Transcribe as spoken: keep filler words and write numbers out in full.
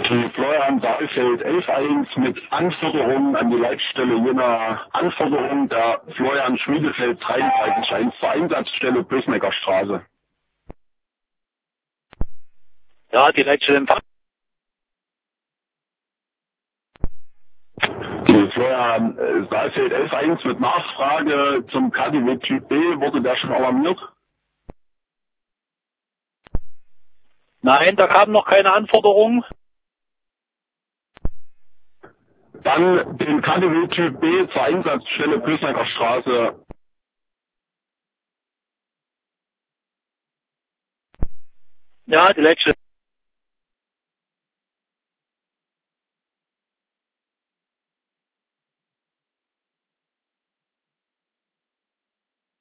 Die Florian Saalfeld elf eins mit Anforderungen an die Leitstelle Jena. Anforderungen der Florian Schmiedefeld dreiunddreißig eins zur Einsatzstelle Pößnecker Straße. Ja, die Leitstelle empfangen. Die Florian äh, Saalfeld elf eins mit Nachfrage zum K D W Typ B. Wurde der schon alarmiert? Nein, da kam noch keine Anforderung. Dann den K D W Typ B zur Einsatzstelle Pößnecker Straße. Ja, die Leitstelle.